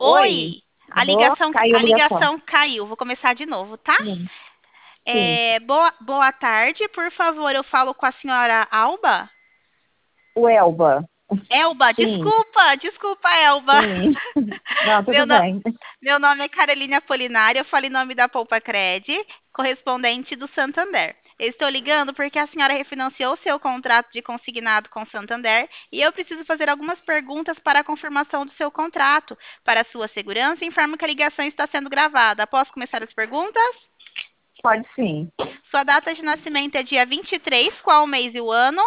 Oi, Oi, alô? Caiu a a ligação. ligação caiu. Vou começar de novo, tá? Sim, sim. Boa tarde, por favor, eu falo com a senhora Alba? O Elba. Elba, Sim, desculpa, Elba. sim. Não, Meu, tudo no- bem. Meu nome é Carolina Apolinário, eu falo em nome da Poupa Cred, correspondente do Santander. Eu estou ligando porque a senhora refinanciou seu contrato de consignado com o Santander e eu preciso fazer algumas perguntas para a confirmação do seu contrato. Para sua segurança, informo que a ligação está sendo gravada. Posso começar as perguntas? Pode sim. Sua data de nascimento é dia 23, qual o mês e o ano?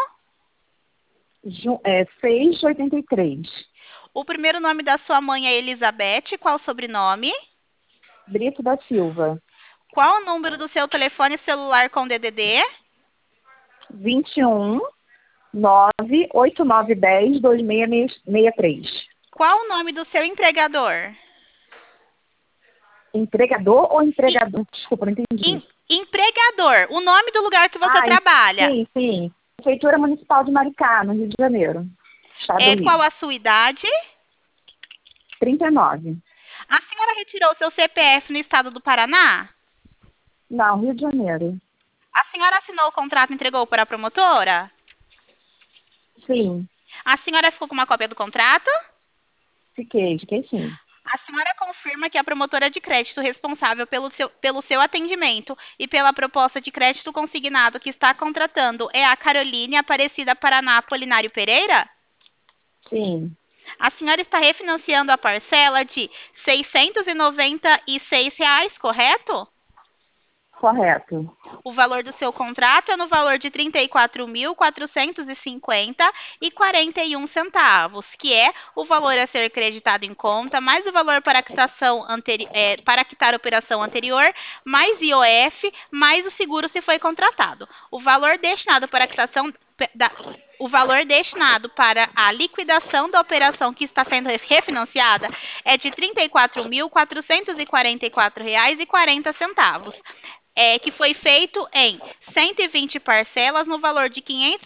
6,83. O primeiro nome da sua mãe é Elizabeth, qual o sobrenome? Brito da Silva. Qual o número do seu telefone celular com DDD? 21 98910 2663. Qual o nome do seu empregador? Empregador ou E- empregador? Desculpa, não entendi. Empregador, o nome do lugar que você Ah, trabalha. sim, sim. Prefeitura Municipal de Maricá, no Rio de Janeiro. Estado do Rio. Qual a sua idade? 39. A senhora retirou seu CPF no estado do Paraná? Não, Rio de Janeiro. A senhora assinou o contrato e entregou para a promotora? Sim, A senhora ficou com uma cópia do contrato? fiquei sim. A senhora confirma que a promotora de crédito responsável pelo seu atendimento e pela proposta de crédito consignado que está contratando é a Caroline Aparecida Paraná Apolinário Pereira? Sim, A senhora está refinanciando a parcela de R$ 696, correto? correto. O valor do seu contrato é no valor de R$ 34.450,41, que é o valor a ser creditado em conta, mais o valor para para quitar a operação anterior, mais IOF, mais o seguro se foi contratado. Da, o valor destinado para a liquidação da operação que está sendo refinanciada é de R$ 34.444,40, que foi feito em 120 parcelas no valor de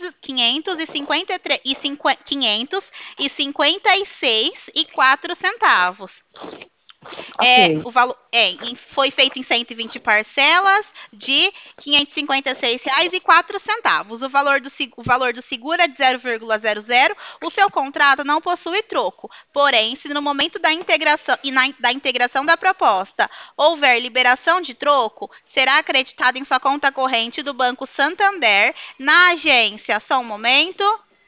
556,04. Ok. Foi feito em 120 parcelas de R$ 556,04. O valor do seguro é de 0,00. O seu contrato não possui troco. Porém, se no momento da integração da proposta houver liberação de troco, será acreditado em sua conta corrente do Banco Santander, na agência, só um momento,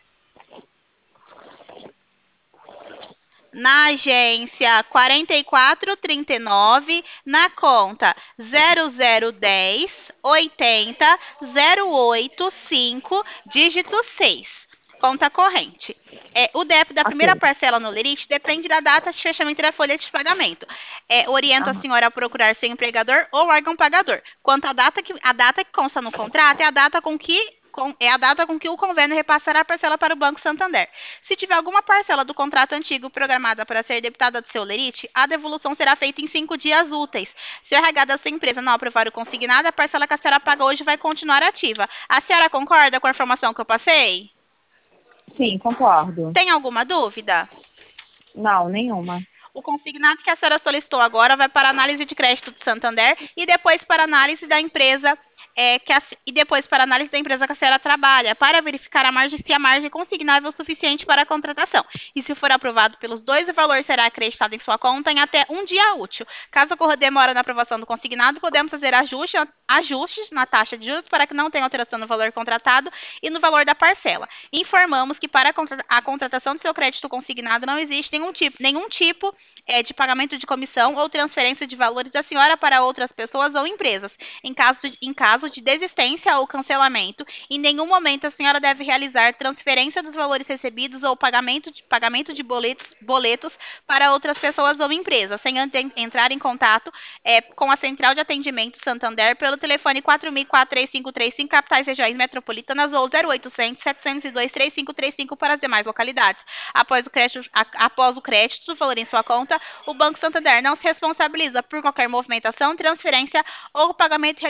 na agência 4439, na conta 0010 80 085, dígito 6. Conta corrente. O DEP da primeira Ok. parcela no Lerite depende da data de fechamento da folha de pagamento. Oriento a Aham. senhora a procurar seu empregador ou órgão pagador. Quanto a data que consta no contrato é a data com que o convênio repassará a parcela para o Banco Santander. Se tiver alguma parcela do contrato antigo programada para ser debitada do seu lerite, a devolução será feita em 5 dias úteis. Se o RH da sua empresa não aprovar o consignado, a parcela que a senhora paga hoje vai continuar ativa. A senhora concorda com a informação que eu passei? Sim, concordo. Tem alguma dúvida? Não, nenhuma. O consignado que a senhora solicitou agora vai para análise de crédito do Santander e depois para análise da empresa e depois para análise da empresa que a senhora trabalha, para verificar a margem se a margem é consignável o suficiente para a contratação. E se for aprovado pelos dois, o valor será acreditado em sua conta em até um dia útil. Caso ocorra demora na aprovação do consignado, podemos fazer ajustes na taxa de juros para que não tenha alteração no valor contratado e no valor da parcela. Informamos que para a contratação do seu crédito consignado não existe nenhum tipo de pagamento de comissão ou transferência de valores da senhora para outras pessoas ou empresas. Em caso de desistência ou cancelamento, em nenhum momento a senhora deve realizar transferência dos valores recebidos ou pagamento de boletos para outras pessoas ou empresas, sem antes entrar em contato com a Central de Atendimento Santander pelo telefone 4004-3535, capitais regiões metropolitanas, ou 0800 702 3535 para as demais localidades. Após o crédito do valor em sua conta, o Banco Santander não se responsabiliza por qualquer movimentação, transferência ou pagamento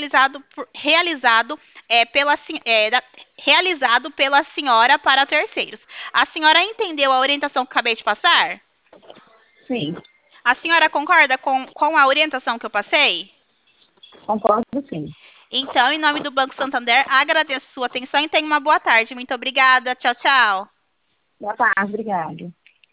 realizado pela senhora para terceiros. A senhora entendeu a orientação que acabei de passar? Sim. A senhora concorda com a orientação que eu passei? Concordo, sim. Então, em nome do Banco Santander, agradeço sua atenção e tenha uma boa tarde. Muito obrigada. Tchau, tchau. Boa tarde, obrigada.